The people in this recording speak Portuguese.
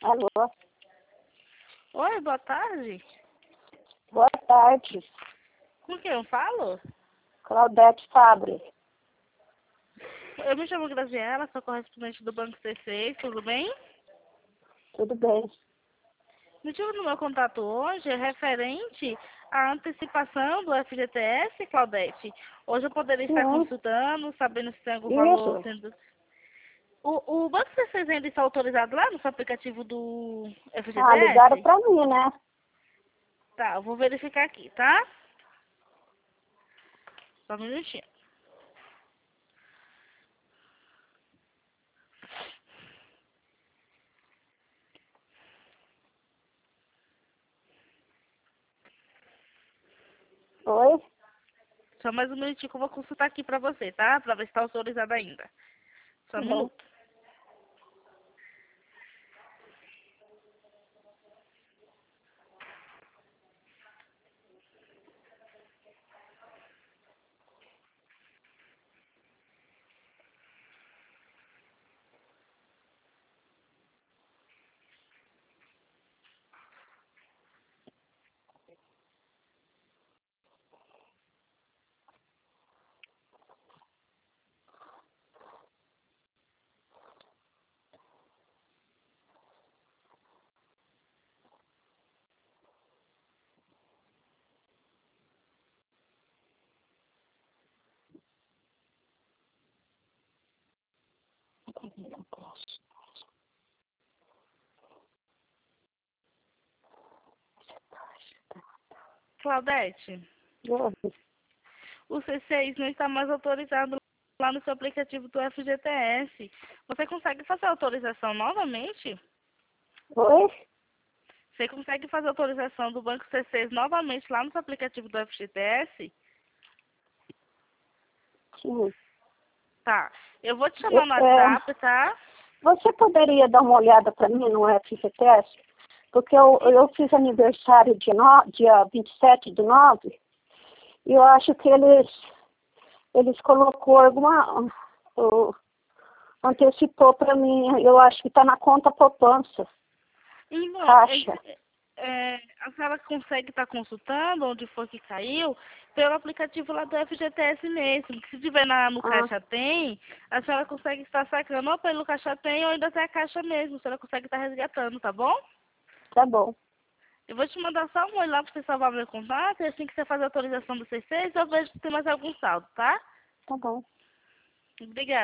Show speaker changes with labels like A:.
A: Alô?
B: Oi, boa tarde.
A: Boa tarde.
B: Com quem eu falo?
A: Claudete Fabre.
B: Eu me chamo Graziela, sou correspondente do Banco C6, tudo bem?
A: Tudo bem?
B: O motivo do meu contato hoje é referente à antecipação do FGTS, Claudete. Hoje eu poderia estar
A: Sim.
B: consultando, sabendo se tem algum valor
A: Isso.
B: sendo... O Banco C6 ainda está autorizado lá no seu aplicativo do
A: Ligaram
B: FGTS?
A: pra mim, né?
B: Tá, eu vou verificar aqui, tá? Só um minutinho.
A: Oi?
B: Só mais um minutinho que eu vou consultar aqui pra você, tá? Pra ver se está autorizado ainda. Só
A: Tá
B: um
A: bom.
B: minuto. Claudete,
A: Oi.
B: o C6 não está mais autorizado lá no seu aplicativo do FGTS. Você consegue fazer a autorização novamente?
A: Oi?
B: Você consegue fazer a autorização do Banco C6 novamente lá no seu aplicativo do FGTS?
A: Sim.
B: Tá. Eu vou te chamar no
A: É,
B: WhatsApp, tá?
A: você poderia dar uma olhada pra mim no FGTS? Porque eu fiz aniversário dia 27/9 e eu acho que eles colocou antecipou pra mim. Eu acho que tá na conta poupança.
B: Irmão,
A: Caixa.
B: a senhora consegue estar consultando onde foi que caiu pelo aplicativo lá do FGTS mesmo. Que se tiver no
A: Ah,
B: Caixa Tem, a senhora consegue estar sacando ou pelo Caixa Tem ou ainda até a Caixa mesmo. A senhora consegue estar resgatando, tá bom?
A: tá bom.
B: Eu vou te mandar só um oi lá pra você salvar meu contato e assim que você fazer a autorização do C6, eu vejo se tem mais algum saldo, tá?
A: Tá bom.
B: Obrigada.